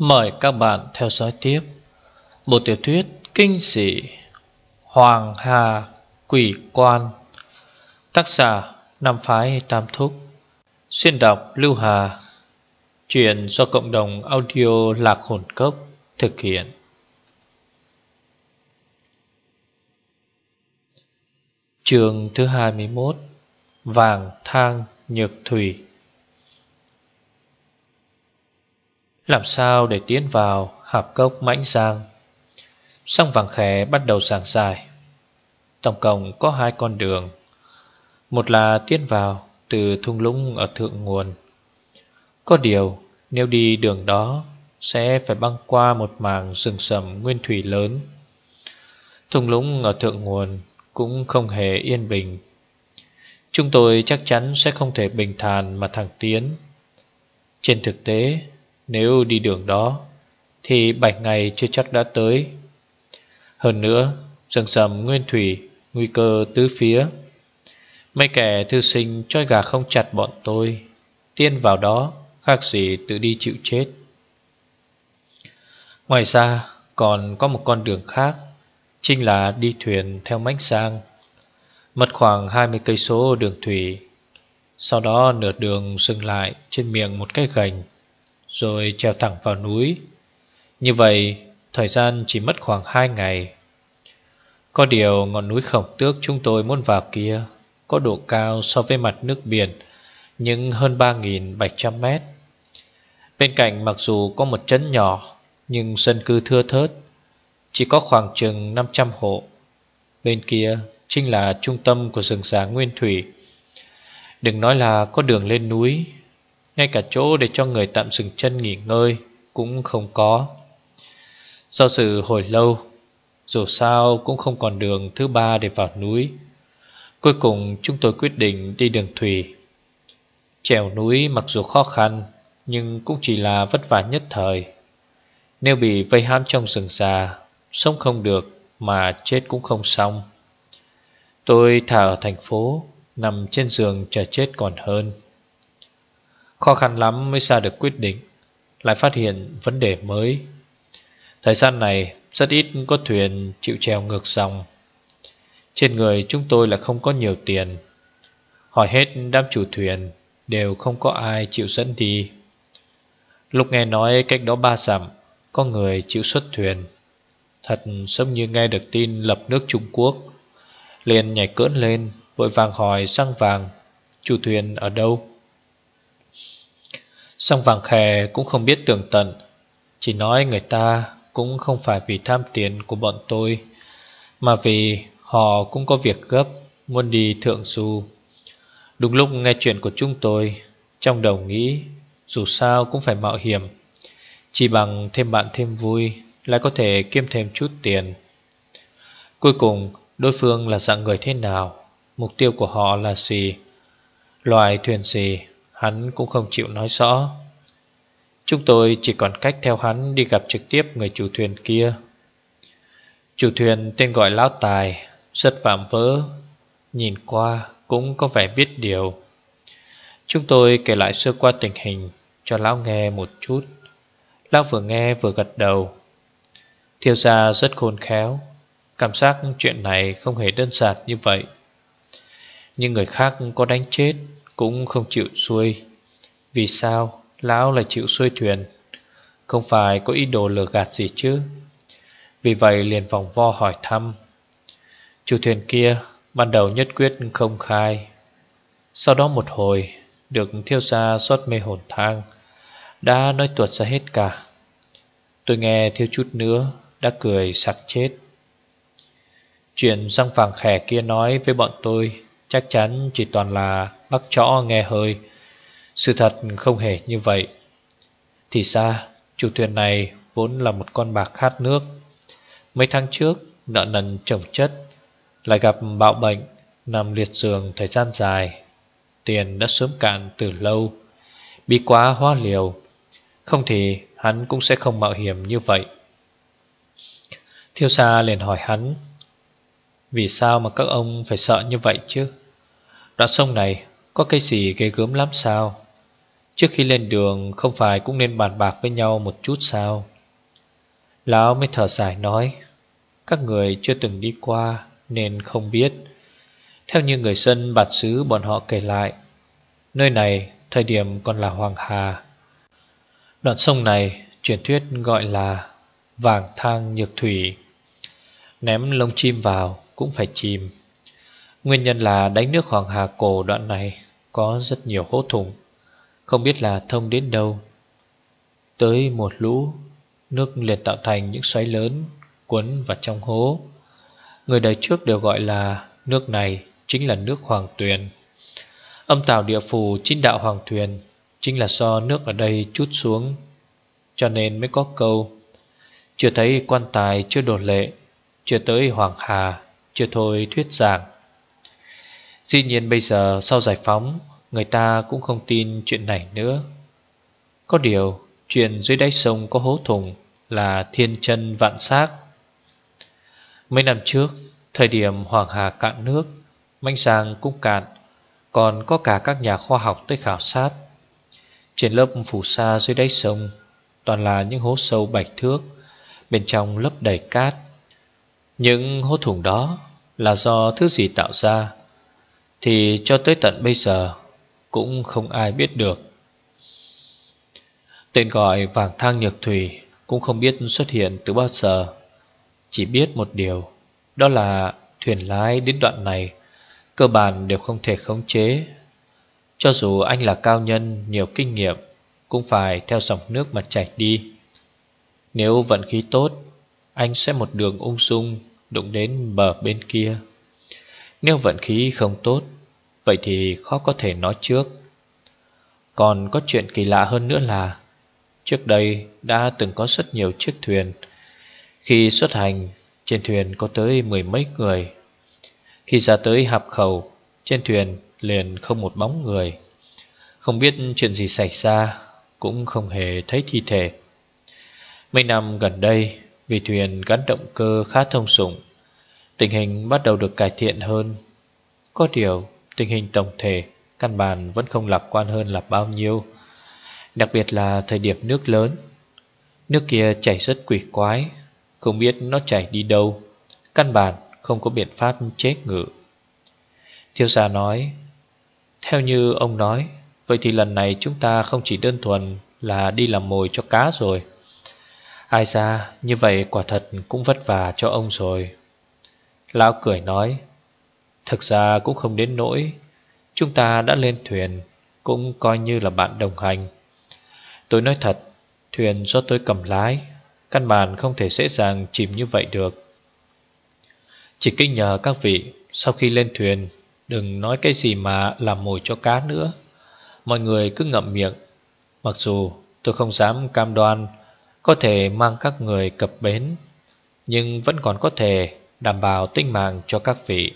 Mời các bạn theo dõi tiếp bộ tiểu thuyết kinh dị Hoàng Hà Quỷ Quan, tác giả Nam Phái Tam Thúc, xuyên đọc Lưu Hà. Truyện do cộng đồng audio Lạc Hồn Cốc thực hiện. Chương thứ 21: Vàng thang nhược thủy. Làm sao để tiến vào hạp cốc Mãnh Giang? Song Vàng Khè bắt đầu giảng giải. Tổng cộng có 2 con đường. Một là tiến vào từ thung lũng ở thượng nguồn. Có điều nếu đi đường đó sẽ phải băng qua một mảng rừng rậm nguyên thủy lớn. Thung lũng ở thượng nguồn cũng không hề yên bình. Chúng tôi chắc chắn sẽ không thể bình thản mà thẳng tiến. Trên thực tế, nếu đi đường đó thì 7 ngày chưa chắc đã tới. Hơn nữa, rừng rậm nguyên thủy, nguy cơ tứ phía. Mấy kẻ thư sinh trói gà không chặt bọn tôi, tiên vào đó khác gì tự đi chịu chết. Ngoài ra còn có một con đường khác, chính là đi thuyền theo Mãnh Giang, mất khoảng 20 cây số đường thủy. Sau đó nửa đường dừng lại trên miệng một cái gành, rồi trèo thẳng vào núi. Như vậy thời gian chỉ mất khoảng 2 ngày. Có điều ngọn núi Khổng Tước chúng tôi muốn vào kia có độ cao so với mặt nước biển nhưng hơn 3.700 mét. Bên cạnh mặc dù có một trấn nhỏ nhưng dân cư thưa thớt, chỉ có khoảng chừng 500 hộ. Bên kia chính là trung tâm của rừng già nguyên thủy. Đừng nói là có đường lên núi, ngay cả chỗ để cho người tạm dừng chân nghỉ ngơi cũng không có. Do dự hồi lâu, dù sao cũng không còn đường thứ ba để vào núi. Cuối cùng chúng tôi quyết định đi đường thủy. Trèo núi mặc dù khó khăn nhưng cũng chỉ là vất vả nhất thời. Nếu bị vây hãm trong rừng già, sống không được mà chết cũng không xong. Tôi thà ở thành phố, nằm trên giường chờ chết còn hơn. Khó khăn lắm mới ra được quyết định, lại phát hiện vấn đề mới. Thời gian này rất ít có thuyền chịu trèo ngược dòng. Trên người chúng tôi lại không có nhiều tiền. Hỏi hết đám chủ thuyền, đều không có ai chịu dẫn đi. Lúc nghe nói cách đó 3 dặm có người chịu xuất thuyền, thật giống như nghe được tin lập nước Trung Quốc. Liền nhảy cỡn lên, vội vàng hỏi Song Vàng chủ thuyền ở đâu. Song Vàng Khè cũng không biết tường tận, chỉ nói người ta cũng không phải vì tham tiền của bọn tôi, mà vì họ cũng có việc gấp, muốn đi thượng du. Đúng lúc nghe chuyện của chúng tôi, trong đầu nghĩ dù sao cũng phải mạo hiểm, chỉ bằng thêm bạn thêm vui, lại có thể kiếm thêm chút tiền. Cuối cùng đối phương là dạng người thế nào, mục tiêu của họ là gì, loài thuyền gì, hắn cũng không chịu nói rõ. Chúng tôi chỉ còn cách theo hắn đi gặp trực tiếp người chủ thuyền kia. Chủ thuyền tên gọi Lão Tài, rất vạm vỡ, nhìn qua cũng có vẻ biết điều. Chúng tôi kể lại sơ qua tình hình cho Lão nghe một chút. Lão vừa nghe vừa gật đầu. Thiếu gia rất khôn khéo, cảm giác chuyện này không hề đơn giản như vậy. Nhưng người khác có đánh chết cũng không chịu xuôi. Vì sao Lão lại chịu xuôi thuyền? Không phải có ý đồ lừa gạt gì chứ? Vì vậy liền vòng vo hỏi thăm. Chủ thuyền kia ban đầu nhất quyết không khai. Sau đó một hồi được thiếu gia rót mê hồn thang, đã nói tuột ra hết cả. Tôi nghe thiếu chút nữa đã cười sặc chết. Chuyện Răng Vàng Khè kia nói với bọn tôi chắc chắn chỉ toàn là bắt chõ nghe hơi. Sự thật không hề như vậy. Thì ra chủ thuyền này vốn là một con bạc khát nước. Mấy tháng trước nợ nần chồng chất, lại gặp bạo bệnh, nằm liệt giường thời gian dài. Tiền đã sớm cạn từ lâu, bí quá hóa liều. Không thì hắn cũng sẽ không mạo hiểm như vậy. Thiếu gia liền hỏi hắn, vì sao mà các ông phải sợ như vậy chứ? Đoạn sông này có cái gì ghê gớm lắm sao? Trước khi lên đường không phải cũng nên bàn bạc với nhau một chút sao? Lão mới thở dài nói, các người chưa từng đi qua nên không biết. Theo như người dân bản xứ bọn họ kể lại, nơi này thời điểm còn là Hoàng Hà. Đoạn sông này truyền thuyết gọi là Vàng Thang Nhược Thủy. Ném lông chim vào cũng phải chìm. Nguyên nhân là đáy nước Hoàng Hà cổ đoạn này có rất nhiều hố thủng, không biết là thông đến đâu. Tới một lũ, nước liền tạo thành những xoáy lớn cuốn vào trong hố. Người đời trước đều gọi là nước này chính là nước Hoàng Tuyền. Âm tào địa phủ chính đạo Hoàng Tuyền chính là do nước ở đây trút xuống, cho nên mới có câu chưa thấy quan tài chưa đổ lệ, chưa tới Hoàng Hà chưa thôi thuyết giảng. Dĩ nhiên bây giờ sau giải phóng, người ta cũng không tin chuyện này nữa. Có điều chuyện dưới đáy sông có hố thủng là thiên chân vạn xác. Mấy năm trước, thời điểm Hoàng Hà cạn nước, Manh Giang cũng cạn, còn có cả các nhà khoa học tới khảo sát. Trên lớp phù sa dưới đáy sông toàn là những hố sâu 7 thước, bên trong lấp đầy cát. Những hố thủng đó là do thứ gì tạo ra thì cho tới tận bây giờ cũng không ai biết được. Tên gọi Vàng Thang Nhược Thủy cũng không biết xuất hiện từ bao giờ. Chỉ biết một điều, đó là thuyền lái đến đoạn này cơ bản đều không thể khống chế. Cho dù anh là cao nhân nhiều kinh nghiệm, cũng phải theo dòng nước mà chảy đi. Nếu vận khí tốt, anh sẽ một đường ung dung đụng đến bờ bên kia. Nếu vận khí không tốt, vậy thì khó có thể nói trước. Còn có chuyện kỳ lạ hơn nữa là trước đây đã từng có rất nhiều chiếc thuyền. Khi xuất hành, trên thuyền có tới 10 mấy người. Khi ra tới hạp khẩu, trên thuyền liền không một bóng người. Không biết chuyện gì xảy ra, cũng không hề thấy thi thể. Mấy năm gần đây, vì thuyền gắn động cơ khá thông dụng, tình hình bắt đầu được cải thiện hơn. Có điều, tình hình tổng thể căn bản vẫn không lạc quan hơn là bao nhiêu. Đặc biệt là thời điểm nước lớn. Nước kia chảy rất quỷ quái, không biết nó chảy đi đâu, căn bản không có biện pháp chế ngự. Thiếu gia nói, theo như ông nói, vậy thì lần này chúng ta không chỉ đơn thuần là đi làm mồi cho cá rồi. Ai ra như vậy quả thật cũng vất vả cho ông rồi. Lão cười nói, thực ra cũng không đến nỗi. Chúng ta đã lên thuyền, cũng coi như là bạn đồng hành. Tôi nói thật, thuyền do tôi cầm lái, căn bản không thể dễ dàng chìm như vậy được. Chỉ kinh nhờ các vị sau khi lên thuyền đừng nói cái gì mà làm mồi cho cá nữa. Mọi người cứ ngậm miệng. Mặc dù tôi không dám cam đoan có thể mang các người cập bến, nhưng vẫn còn có thể đảm bảo tính mạng cho các vị.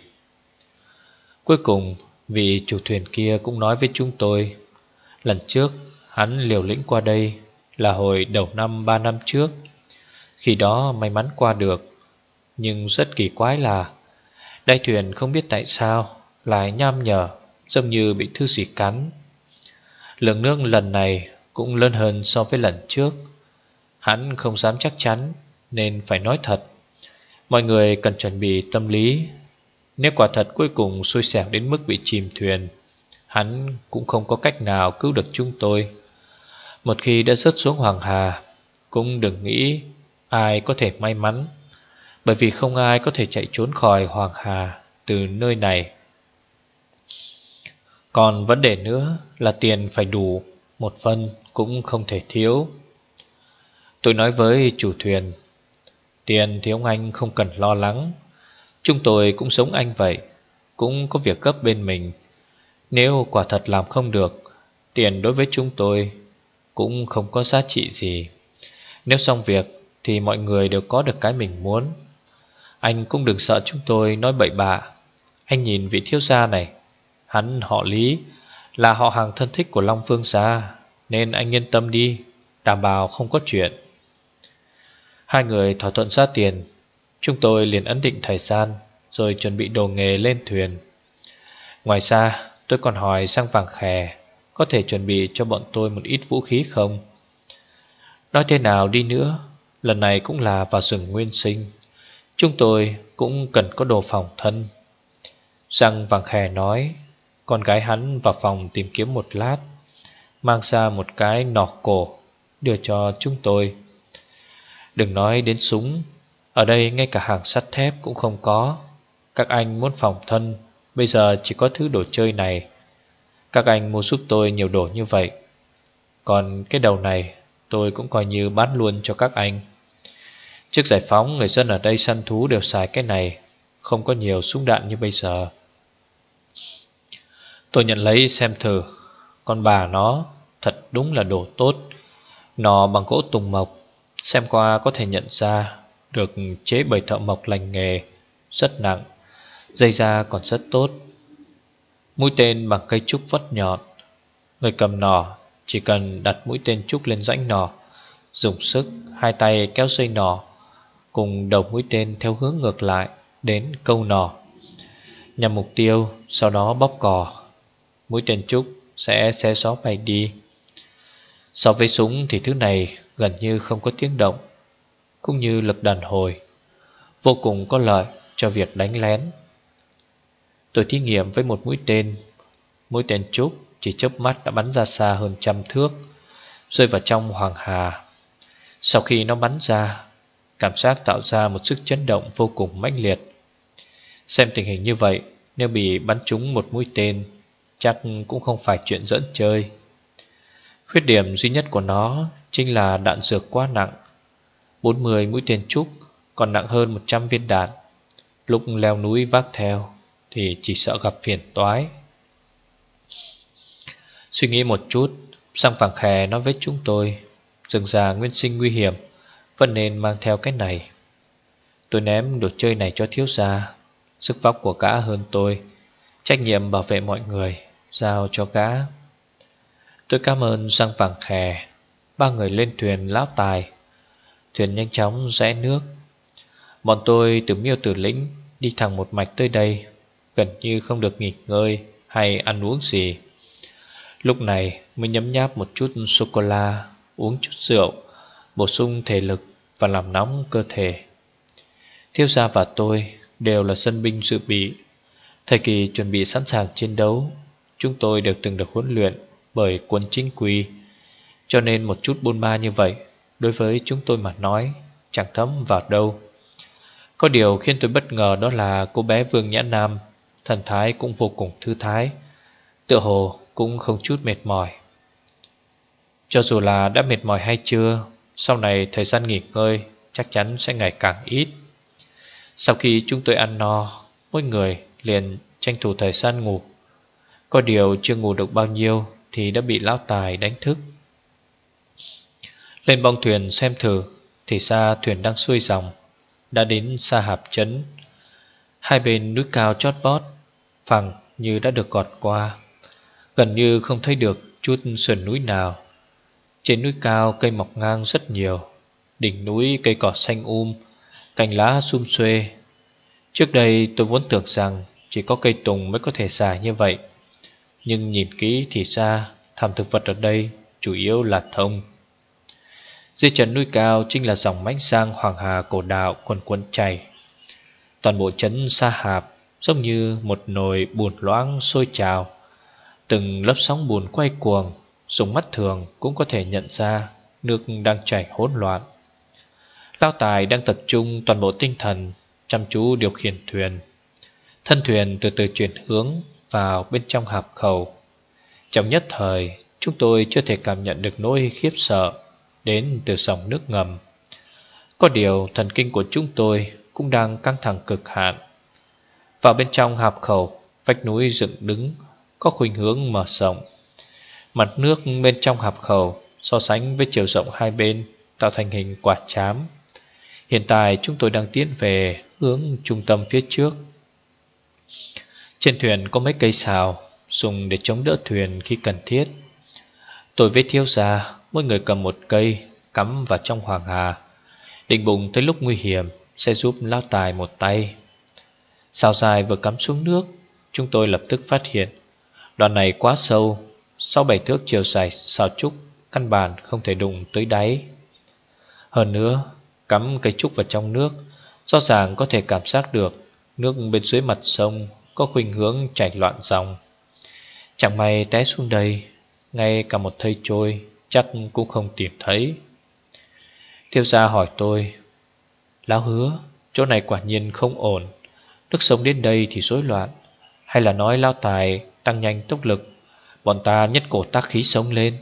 Cuối cùng, vị chủ thuyền kia cũng nói với chúng tôi, lần trước hắn liều lĩnh qua đây là hồi đầu năm 3 năm trước. Khi đó may mắn qua được, nhưng rất kỳ quái là đáy thuyền không biết tại sao lại nham nhở, giống như bị thứ gì cắn. Lượng nước lần này cũng lớn hơn so với lần trước. Hắn không dám chắc chắn nên phải nói thật. Mọi người cần chuẩn bị tâm lý. Nếu quả thật cuối cùng xui xẻo đến mức bị chìm thuyền, hắn cũng không có cách nào cứu được chúng tôi. Một khi đã rớt xuống Hoàng Hà, cũng đừng nghĩ ai có thể may mắn, bởi vì không ai có thể chạy trốn khỏi Hoàng Hà từ nơi này. Còn vấn đề nữa là tiền phải đủ, một phân cũng không thể thiếu. Tôi nói với chủ thuyền, tiền thì ông anh không cần lo lắng. Chúng tôi cũng giống anh vậy, cũng có việc gấp bên mình. Nếu quả thật làm không được, tiền đối với chúng tôi cũng không có giá trị gì. Nếu xong việc thì mọi người đều có được cái mình muốn. Anh cũng đừng sợ chúng tôi nói bậy bạ. Anh nhìn vị thiếu gia này, hắn họ Lý, là họ hàng thân thích của Long Phương gia, nên anh yên tâm đi, đảm bảo không có chuyện. Hai người thỏa thuận giá tiền. Chúng tôi liền ấn định thời gian, rồi chuẩn bị đồ nghề lên thuyền. Ngoài ra tôi còn hỏi sang Vàng Khè, có thể chuẩn bị cho bọn tôi một ít vũ khí không? Nói thế nào đi nữa, lần này cũng là vào rừng nguyên sinh, chúng tôi cũng cần có đồ phòng thân. Răng vàng khè nói. Con gái hắn vào phòng tìm kiếm một lát, mang ra một cái nỏ cổ đưa cho chúng tôi. Đừng nói đến súng, ở đây ngay cả hàng sắt thép cũng không có. Các anh muốn phòng thân, bây giờ chỉ có thứ đồ chơi này. Các anh mua giúp tôi nhiều đồ như vậy. Còn cái đầu này tôi cũng coi như bán luôn cho các anh. Trước giải phóng, người dân ở đây săn thú đều xài cái này, không có nhiều súng đạn như bây giờ. Tôi nhận lấy xem thử. Con bà nó thật đúng là đồ tốt. Nó bằng gỗ tùng mộc, xem qua có thể nhận ra được chế bởi thợ mộc lành nghề, rất nặng, dây da còn rất tốt. Mũi tên bằng cây trúc vất nhọn. Người cầm nỏ chỉ cần đặt mũi tên trúc lên rãnh nỏ, dùng sức hai tay kéo dây nỏ cùng đầu mũi tên theo hướng ngược lại đến câu nỏ, nhằm mục tiêu, sau đó bóp cò. Mũi tên trúc sẽ xé gió bay đi. So với súng thì thứ này gần như không có tiếng động, cũng như lực đàn hồi, vô cùng có lợi cho việc đánh lén. Tôi thí nghiệm với một mũi tên. Mũi tên trúc chỉ chớp mắt đã bắn ra xa hơn 100 thước, rơi vào trong Hoàng Hà. Sau khi nó bắn ra, cảm giác tạo ra một sức chấn động vô cùng mãnh liệt. Xem tình hình như vậy, nếu bị bắn trúng một mũi tên, chắc cũng không phải chuyện giỡn chơi. Khuyết điểm duy nhất của nó chính là đạn dược quá nặng. 40 mũi tên trúc còn nặng hơn 100 viên đạn. Lúc leo núi vác theo thì chỉ sợ gặp phiền toái. Suy nghĩ một chút, Sang Vàng Khè nói với chúng tôi, rừng già nguyên sinh nguy hiểm, vẫn nên mang theo cái này. Tôi ném đồ chơi này cho thiếu gia. Sức vóc của gã hơn tôi, trách nhiệm bảo vệ mọi người giao cho gã. Tôi cảm ơn Sang Vàng Khè. Ba người lên thuyền lão tài. Thuyền nhanh chóng rẽ nước. Bọn tôi từ Miêu Tử Lĩnh đi thẳng một mạch tới đây, gần như không được nghỉ ngơi hay ăn uống gì. Lúc này mới nhấm nháp một chút sô-cô-la, uống chút rượu, bổ sung thể lực và làm nóng cơ thể. Thiếu gia và tôi đều là dân binh dự bị. Thời kỳ chuẩn bị sẵn sàng chiến đấu, chúng tôi đều từng được huấn luyện bởi quân chính quy, cho nên một chút bôn ba như vậy đối với chúng tôi mà nói chẳng thấm vào đâu. Có điều khiến tôi bất ngờ đó là cô bé Vương Nhã Nam, thần thái cũng vô cùng thư thái, tựa hồ cũng không chút mệt mỏi. Cho dù là đã mệt mỏi hay chưa, sau này thời gian nghỉ ngơi chắc chắn sẽ ngày càng ít. Sau khi chúng tôi ăn no, mỗi người liền tranh thủ thời gian ngủ. Có điều chưa ngủ được bao nhiêu thì đã bị lão tài đánh thức. Lên bong thuyền xem thử thì ra thuyền đang xuôi dòng, đã đến Sa Hạp Trấn. Hai bên núi cao chót vót, phẳng như đã được gọt qua, gần như không thấy được chút sườn núi nào. Trên núi cao cây mọc ngang rất nhiều, đỉnh núi cây cỏ xanh cành lá sum xuê. Trước đây tôi vốn tưởng rằng chỉ có cây tùng mới có thể dài như vậy, nhưng nhìn kỹ thì ra thảm thực vật ở đây chủ yếu là thông. Dưới chân núi cao chính là dòng mãnh sang Hoàng Hà cổ đạo quần quần chảy. Toàn bộ trấn Sa Hạp giống như một nồi bùn loãng sôi trào, từng lớp sóng bùn quay cuồng, dùng mắt thường cũng có thể nhận ra nước đang chảy hỗn loạn. Lão Tài đang tập trung toàn bộ tinh thần chăm chú điều khiển thuyền. Thân thuyền từ từ chuyển hướng vào bên trong hạp khẩu. Trong nhất thời, chúng tôi chưa thể cảm nhận được nỗi khiếp sợ đến từ dòng nước ngầm. Có điều thần kinh của chúng tôi cũng đang căng thẳng cực hạn. Vào bên trong hạp khẩu, vách núi dựng đứng có khuynh hướng mở rộng. Mặt nước bên trong hạp khẩu so sánh với chiều rộng hai bên tạo thành hình quả trám. Hiện tại chúng tôi đang tiến về hướng trung tâm phía trước. Trên thuyền có mấy cây sào dùng để chống đỡ thuyền khi cần thiết. Tôi với thiếu gia mỗi người cầm một cây cắm vào trong Hoàng Hà, định bụng tới lúc nguy hiểm sẽ giúp lão Tài một tay. Sào dài vừa cắm xuống nước, chúng tôi lập tức phát hiện đoạn này quá sâu, 6-7 thước chiều dài sào trúc căn bản không thể đụng tới đáy. Hơn nữa, cắm cây trúc vào trong nước, rõ ràng có thể cảm giác được nước bên dưới mặt sông có khuynh hướng chảy loạn dòng. Chẳng may té xuống đây, ngay cả một thây trôi chắc cũng không tìm thấy. Thiếu gia hỏi tôi: Lão Hứa, chỗ này quả nhiên không ổn. Nước sông đến đây thì rối loạn, hay là nói Lão Tài tăng nhanh tốc lực, bọn ta nhất cổ tác khí sống lên?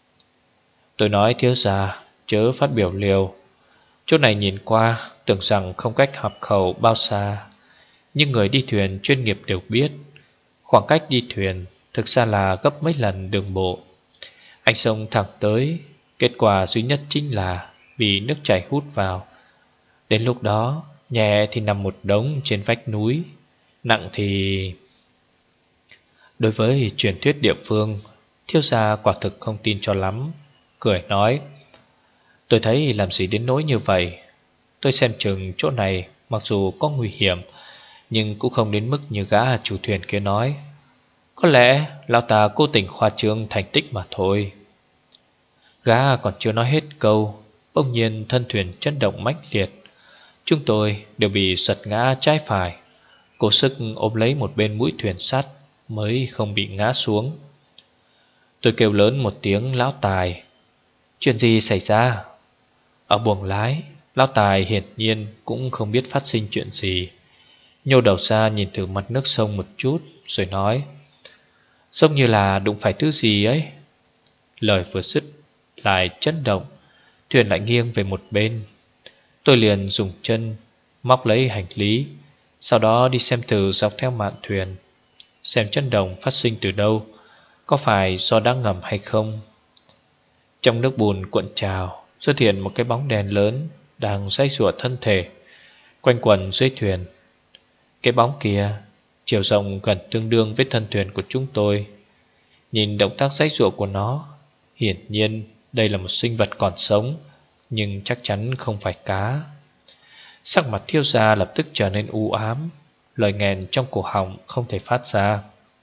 Tôi nói: thiếu gia chớ phát biểu liều. Chỗ này nhìn qua tưởng rằng không cách hợp khẩu bao xa, nhưng người đi thuyền chuyên nghiệp đều biết, khoảng cách đi thuyền thực ra là gấp mấy lần đường bộ. Anh xông thẳng tới, kết quả duy nhất chính là bị nước chảy hút vào. Đến lúc đó, nhẹ thì nằm một đống trên vách núi, nặng thì... Đối với truyền thuyết địa phương, thiếu gia quả thực không tin cho lắm, cười nói: Tôi thấy làm gì đến nỗi như vậy. Tôi xem chừng chỗ này mặc dù có nguy hiểm, nhưng cũng không đến mức như gã chủ thuyền kia nói. Có lẽ lão ta cố tình khoa trương thành tích mà thôi. Gã còn chưa nói hết câu, bỗng nhiên thân thuyền chấn động mãnh liệt. Chúng tôi đều bị giật ngã trái phải, cố sức ôm lấy một bên mũi thuyền sắt mới không bị ngã xuống. Tôi kêu lớn một tiếng: Lão Tài! Chuyện gì xảy ra? Ở buồng lái, Lão Tài hiển nhiên cũng không biết phát sinh chuyện gì, nhô đầu ra nhìn thử mặt nước sông một chút rồi nói: Giống như là đụng phải thứ gì ấy. Lời vừa dứt lại chấn động, thuyền lại nghiêng về một bên. Tôi liền dùng chân móc lấy hành lý, sau đó đi xem thử dọc theo mạn thuyền, xem chấn động phát sinh từ đâu, có phải do đá ngầm hay không. Trong nước bùn cuộn trào xuất hiện một cái bóng đen lớn đang giãy giụa thân thể quanh quẩn dưới thuyền. Cái bóng kia chiều rộng gần tương đương với thân thuyền của chúng tôi. Nhìn động tác giãy giụa của nó, hiển nhiên đây là một sinh vật còn sống, nhưng chắc chắn không phải cá. Sắc mặt thiếu gia lập tức trở nên u ám, lời nghẹn trong cổ họng không thể phát ra.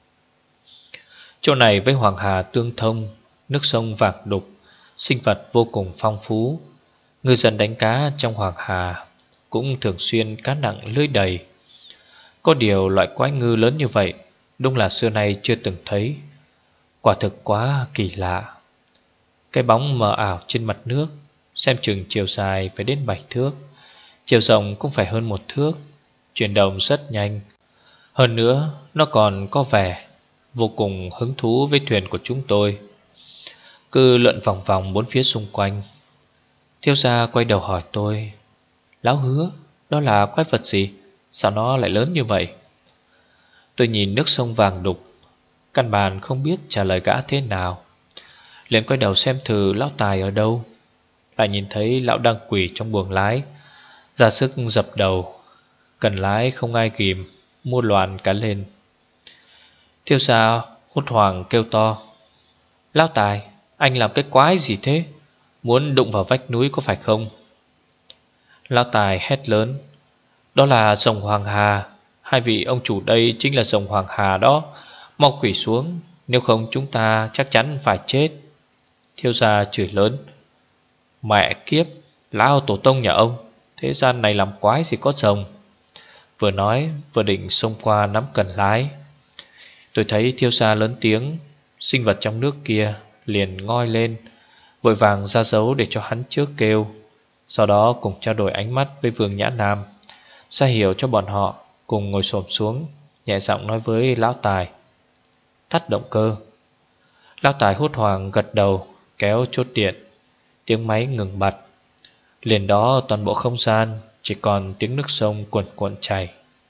Chỗ này với Hoàng Hà tương thông, nước sông vạc đục, sinh vật vô cùng phong phú. Ngư dân đánh cá trong Hoàng Hà cũng thường xuyên cá nặng lưới đầy. Có điều loại quái ngư lớn như vậy đúng là xưa nay chưa từng thấy, quả thực quá kỳ lạ. Cái bóng mờ ảo trên mặt nước xem chừng chiều dài phải đến 7 thước, chiều rộng cũng phải hơn 1 thước, chuyển động rất nhanh. Hơn nữa nó còn có vẻ vô cùng hứng thú với thuyền của chúng tôi, cứ lượn vòng vòng bốn phía xung quanh. Thiếu gia quay đầu hỏi tôi: Lão Hứa, đó là quái vật gì? Sao nó lại lớn như vậy? Tôi nhìn nước sông vàng đục, căn bản không biết trả lời gã thế nào, liền quay đầu xem thử Lão Tài ở đâu. Lại nhìn thấy lão đang quỳ trong buồng lái, ra sức dập đầu, cần lái không ai kìm, mua loạn cả lên. Thiếu gia hốt hoảng kêu to: Lão Tài, anh làm cái quái gì thế? Muốn đụng vào vách núi có phải không? Lão Tài hét lớn: Đó là rồng Hoàng Hà, hai vị ông chủ đây chính là rồng Hoàng Hà đó. Mau quỳ xuống, nếu không chúng ta chắc chắn phải chết. Thiếu gia chửi lớn: Mẹ kiếp, lão tổ tông nhà ông, thế gian này làm quái gì có rồng. Vừa nói vừa định xông qua nắm cần lái. Tôi thấy thiếu gia lớn tiếng, sinh vật trong nước kia liền ngoi lên, vội vàng ra dấu để cho hắn trước kêu. Sau đó cùng trao đổi ánh mắt với Vương Nhã Nam, ra hiểu cho bọn họ cùng ngồi xổm xuống, nhẹ giọng nói với Lão Tài: Tắt động cơ. Lão Tài hốt hoảng gật đầu, kéo chốt điện. Tiếng máy ngừng bặt. Liền đó toàn bộ không gian chỉ còn tiếng nước sông cuồn cuộn chảy.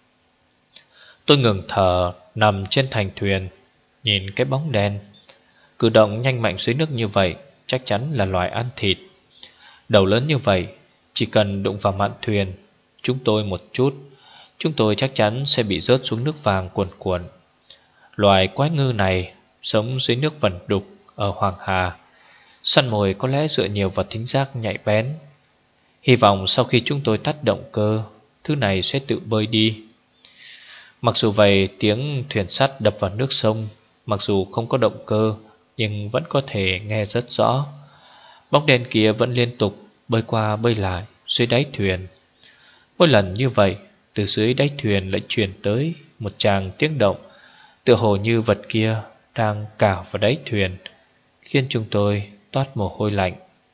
Tôi ngừng thở nằm trên thành thuyền, nhìn cái bóng đen. Cử động nhanh mạnh dưới nước như vậy chắc chắn là loài ăn thịt. Đầu lớn như vậy, chỉ cần đụng vào mạn thuyền chúng tôi một chút, chúng tôi chắc chắn sẽ bị rớt xuống nước vàng cuồn cuộn. Loài quái ngư này sống dưới nước vẩn đục ở Hoàng Hà, săn mồi có lẽ dựa nhiều vào thính giác nhạy bén. Hy vọng sau khi chúng tôi tắt động cơ, thứ này sẽ tự bơi đi. Mặc dù vậy, tiếng thuyền sắt đập vào nước sông, mặc dù không có động cơ, nhưng vẫn có thể nghe rất rõ. Bóng đen kia vẫn liên tục bơi qua bơi lại dưới đáy thuyền. Mỗi lần như vậy, từ dưới đáy thuyền lại truyền tới một tràng tiếng động, tựa hồ như vật kia đang cào vào đáy thuyền, khiến chúng tôi toát mồ hôi lạnh.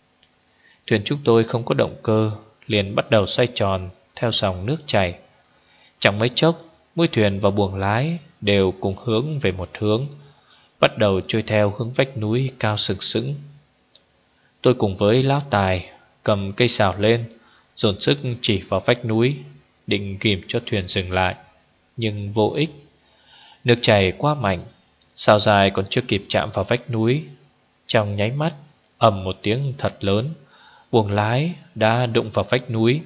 Thuyền chúng tôi không có động cơ, liền bắt đầu xoay tròn theo dòng nước chảy. Chẳng mấy chốc, mũi thuyền và buồng lái đều cùng hướng về một hướng, bắt đầu trôi theo hướng vách núi cao sừng sững. Tôi cùng với lão Tài cầm cây sào lên, dồn sức chỉ vào vách núi, định kìm cho thuyền dừng lại, nhưng vô ích. Nước chảy quá mạnh, sào dài còn chưa kịp chạm vào vách núi, trong nháy mắt ầm một tiếng thật lớn, buồng lái đã đụng vào vách núi.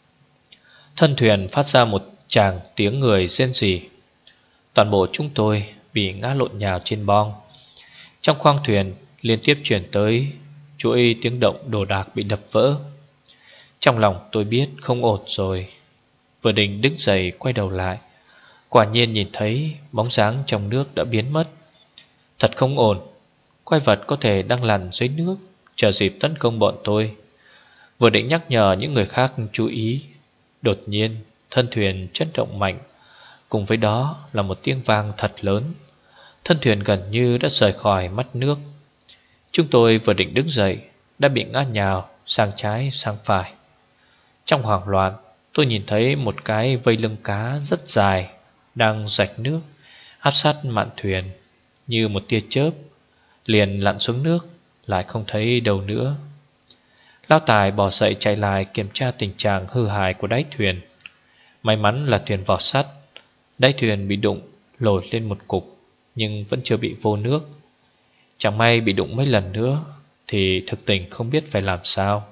Thân thuyền phát ra một tràng tiếng người rên rỉ. Toàn bộ chúng tôi bị ngã lộn nhào trên bong. Trong khoang thuyền liên tiếp truyền tới chuỗi tiếng động đồ đạc bị đập vỡ. Trong lòng tôi biết không ổn rồi. Vừa định đứng dậy quay đầu lại, quả nhiên nhìn thấy bóng dáng trong nước đã biến mất. Thật không ổn, quái vật có thể đang lặn dưới nước, chờ dịp tấn công bọn tôi. Vừa định nhắc nhở những người khác chú ý, đột nhiên thân thuyền chấn động mạnh, cùng với đó là một tiếng vang thật lớn. Thân thuyền gần như đã rời khỏi mắt nước. Chúng tôi vừa định đứng dậy đã bị ngã nhào sang trái sang phải. Trong hoảng loạn, tôi nhìn thấy một cái vây lưng cá rất dài đang rạch nước, áp sát mạn thuyền như một tia chớp, liền lặn xuống nước, lại không thấy đâu nữa. Lão Tài bò dậy chạy lại kiểm tra tình trạng hư hại của đáy thuyền. May mắn là thuyền vỏ sắt, đáy thuyền bị đụng lồi lên một cục, nhưng vẫn chưa bị vô nước. Chẳng may bị đụng mấy lần nữa thì thực tình không biết phải làm sao.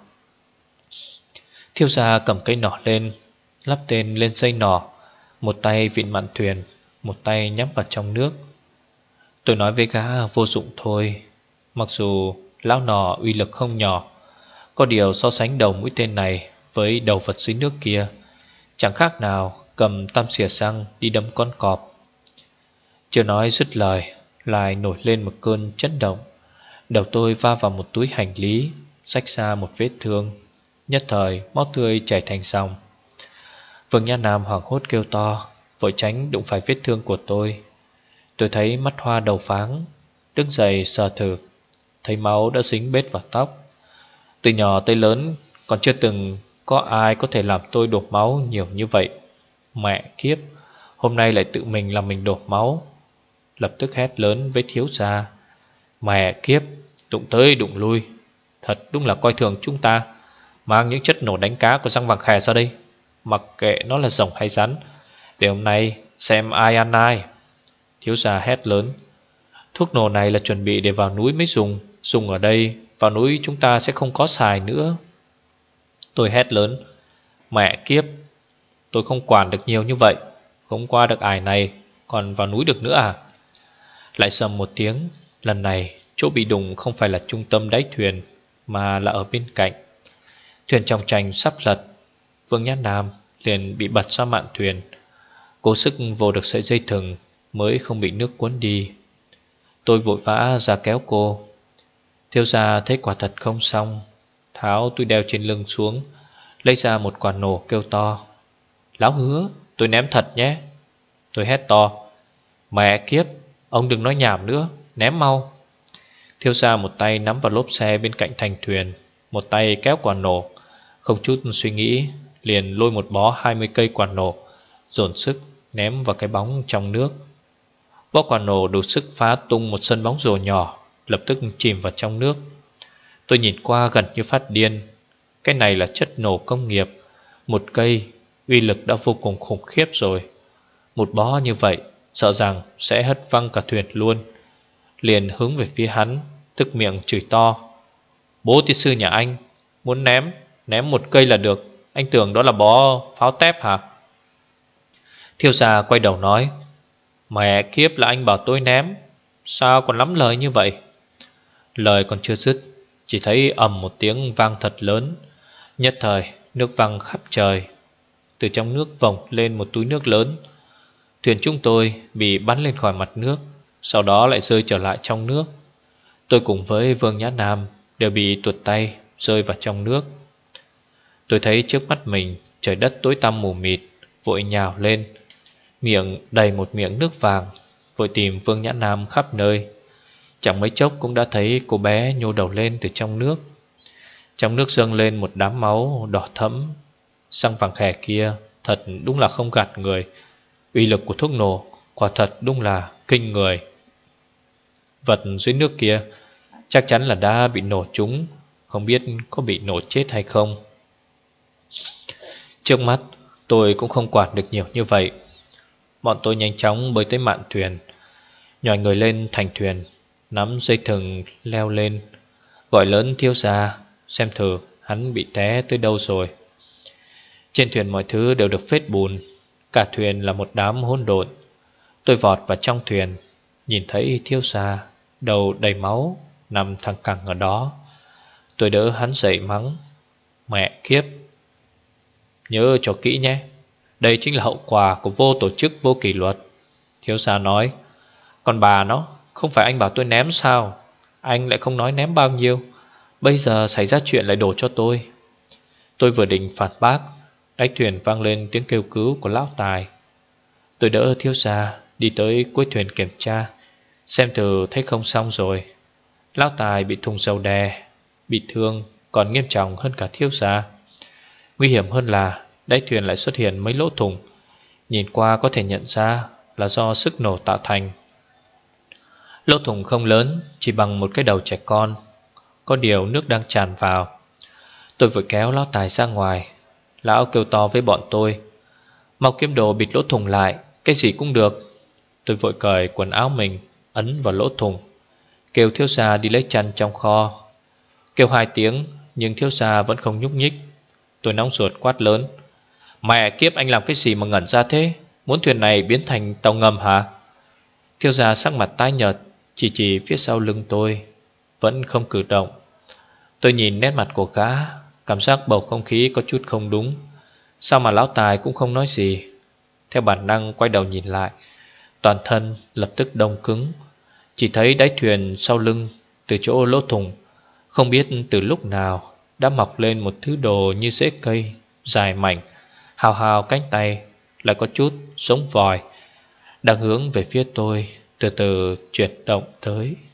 Thiếu gia cầm cây nỏ lên, lắp tên lên dây nỏ, một tay vịn mạn thuyền, một tay nhắm vào trong nước. Tôi nói với gã vô dụng thôi. Mặc dù lão nỏ uy lực không nhỏ, có điều so sánh đầu mũi tên này với đầu vật dưới nước kia, chẳng khác nào cầm tăm xìa xăng đi đâm con cọp. Chưa nói dứt lời, lại nổi lên một cơn chấn động. Đầu tôi va vào một túi hành lý, xách ra một vết thương. Nhất thời máu tươi chảy thành dòng. Vương Nha Nam hoảng hốt kêu to, vội tránh đụng phải vết thương của tôi. Tôi thấy mắt hoa đầu váng, đứng dậy sờ thử, thấy máu đã dính bết vào tóc. Từ nhỏ tới lớn còn chưa từng có ai có thể làm tôi đổ máu nhiều như vậy. Mẹ kiếp, hôm nay lại tự mình làm mình đổ máu. Lập tức hét lớn với thiếu gia: mẹ kiếp, đụng tới đụng lui, thật đúng là coi thường chúng ta. Mang những chất nổ đánh cá của răng vàng khè ra đây, mặc kệ nó là rồng hay rắn, để hôm nay xem ai ăn ai. Thiếu gia hét lớn: thuốc nổ này là chuẩn bị để vào núi mới dùng, dùng ở đây vào núi chúng ta sẽ không có xài nữa. Tôi hét lớn: mẹ kiếp, tôi không quản được nhiều như vậy, không qua được ải này còn vào núi được nữa à? Lại sầm một tiếng. Lần này chỗ bị đụng không phải là trung tâm đáy thuyền, mà là ở bên cạnh. Thuyền trong tranh sắp lật, Vương Nhã Nam liền bị bật ra mạn thuyền, cố sức vô được sợi dây thừng mới không bị nước cuốn đi. Tôi vội vã ra kéo cô. Thiếu gia thấy quả thật không xong, tháo túi đeo trên lưng xuống, lấy ra một quả nổ kêu to: lão hứa, tôi ném thật nhé. Tôi hét to: mẹ kiếp, ông đừng nói nhảm nữa, ném mau. Thiếu gia một tay nắm vào lốp xe bên cạnh thành thuyền, một tay kéo quả nổ. Không chút suy nghĩ, liền lôi một bó 20 cây quả nổ, dồn sức ném vào cái bóng trong nước. Bó quả nổ đủ sức phá tung một sân bóng rổ nhỏ, lập tức chìm vào trong nước. Tôi nhìn qua gần như phát điên. Cái này là chất nổ công nghiệp, một cây uy lực đã vô cùng khủng khiếp rồi. Một bó như vậy sợ rằng sẽ hất văng cả thuyền luôn. Liền hướng về phía hắn, tức miệng chửi to: bố tí sư nhà anh, muốn ném, ném một cây là được, anh tưởng đó là bó pháo tép hả? Thiếu gia quay đầu nói: mẹ kiếp, là anh bảo tôi ném, sao còn lắm lời như vậy? Lời còn chưa dứt, chỉ thấy ầm một tiếng vang thật lớn. Nhất thời nước văng khắp trời. Từ trong nước vòng lên một túi nước lớn. Thuyền chúng tôi bị bắn lên khỏi mặt nước, sau đó lại rơi trở lại trong nước. Tôi cùng với Vương Nhã Nam đều bị tuột tay rơi vào trong nước. Tôi thấy trước mắt mình trời đất tối tăm mù mịt, vội nhào lên, miệng đầy một miệng nước vàng, vội tìm Vương Nhã Nam khắp nơi. Chẳng mấy chốc cũng đã thấy cô bé nhô đầu lên từ trong nước. Trong nước dâng lên một đám máu đỏ thẫm. Xăng vàng khè kia thật đúng là không gạt người. Uy lực của thuốc nổ quả thật đúng là kinh người. Vật dưới nước kia chắc chắn là đã bị nổ trúng, không biết có bị nổ chết hay không. Trước mắt tôi cũng không quản được nhiều như vậy. Bọn tôi nhanh chóng bơi tới mạn thuyền, nhòi người lên thành thuyền, nắm dây thừng leo lên, gọi lớn thiếu gia xem thử hắn bị té tới đâu rồi. Trên thuyền mọi thứ đều được phết bùn, cả thuyền là một đám hỗn độn. Tôi vọt vào trong thuyền, nhìn thấy thiếu gia đầu đầy máu nằm thẳng cẳng ở đó. Tôi đỡ hắn dậy mắng: mẹ kiếp, nhớ cho kỹ nhé, đây chính là hậu quả của vô tổ chức vô kỷ luật. Thiếu gia nói: còn bà nó, không phải anh bảo tôi ném sao? Anh lại không nói ném bao nhiêu, bây giờ xảy ra chuyện lại đổ cho tôi. Tôi vừa định phản bác, đáy thuyền vang lên tiếng kêu cứu của lão Tài. Tôi đỡ thiếu gia đi tới cuối thuyền kiểm tra, xem thử thấy không xong rồi. Lão Tài bị thùng dầu đè, bị thương còn nghiêm trọng hơn cả thiếu gia. Nguy hiểm hơn là đáy thuyền lại xuất hiện mấy lỗ thủng, nhìn qua có thể nhận ra là do sức nổ tạo thành. Lỗ thủng không lớn, chỉ bằng một cái đầu trẻ con, có điều nước đang tràn vào. Tôi vội kéo lão Tài ra ngoài. Lão kêu to với bọn tôi: mau kiếm đồ bịt lỗ thủng lại, cái gì cũng được. Tôi vội cởi quần áo mình, ấn vào lỗ thủng, kêu thiếu gia đi lấy chăn trong kho. Kêu 2 tiếng nhưng thiếu gia vẫn không nhúc nhích. Tôi nóng ruột quát lớn: mẹ kiếp, anh làm cái gì mà ngẩn ra thế? Muốn thuyền này biến thành tàu ngầm hả? Thiếu gia sắc mặt tái nhợt, chỉ phía sau lưng tôi, vẫn không cử động. Tôi nhìn nét mặt của gã, cảm giác bầu không khí có chút không đúng. Sao mà lão Tài cũng không nói gì? Theo bản năng quay đầu nhìn lại, toàn thân lập tức đông cứng. Chỉ thấy đáy thuyền sau lưng, từ chỗ lỗ thủng, không biết từ lúc nào đã mọc lên một thứ đồ như rễ cây, dài mảnh, hào hào cánh tay, lại có chút sống vòi, đang hướng về phía tôi, từ từ chuyển động tới.